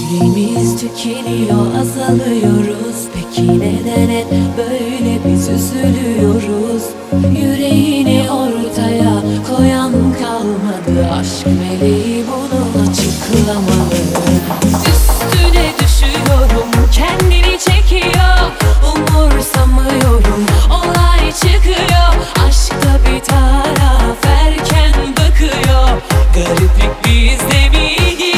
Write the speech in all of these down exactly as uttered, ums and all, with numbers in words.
Neslimiz tükeniyor, azalıyoruz. Peki neden hep böyle biz üzülüyoruz? Yüreğini ortaya koyan kalmadı. Aşk meleği bunu açıklamalı. Üstüne düşüyorum, kendini çekiyor. Umursamıyorum, olay çıkıyor. Aşkta bir taraf erken bakıyor. Gariplik bizde mi?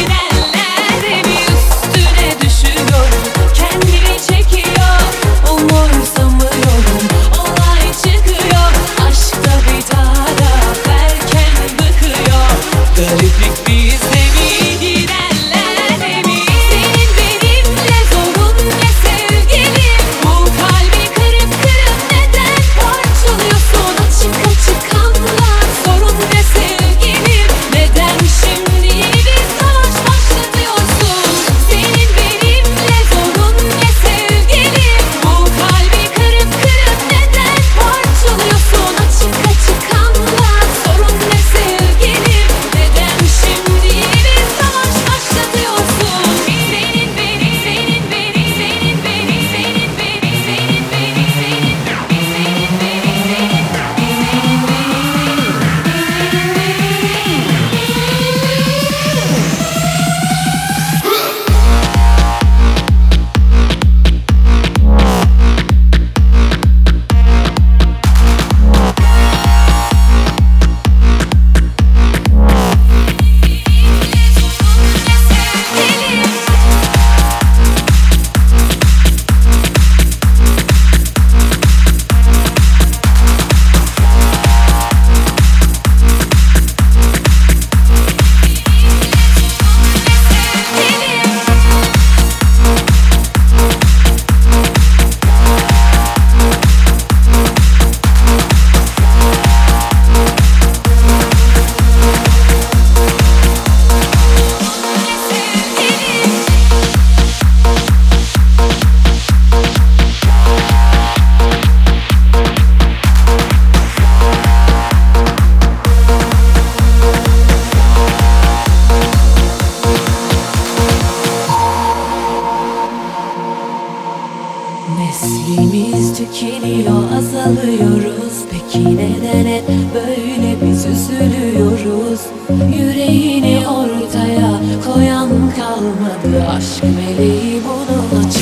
Gariplik bizde mi, gidenlerde mi? Senin benimle zorun ne sevgilim? Bu kalbi kırıp kırıp neden parçalıyorsun? Açık açık anlat, sorun ne sevgilim? Neden şimdi bir savaş başlatıyorsun? Senin benimle zorun ne sevgilim? Bu kalbi kırıp kırıp neden parçalıyorsun? Açık açık anlat, sorun ne sevgilim? Neslimiz tükeniyor, azalıyoruz. Peki neden hep böyle biz üzülüyoruz? Yüreğini ortaya koyan kalmadı. Aşk meleği bunu aç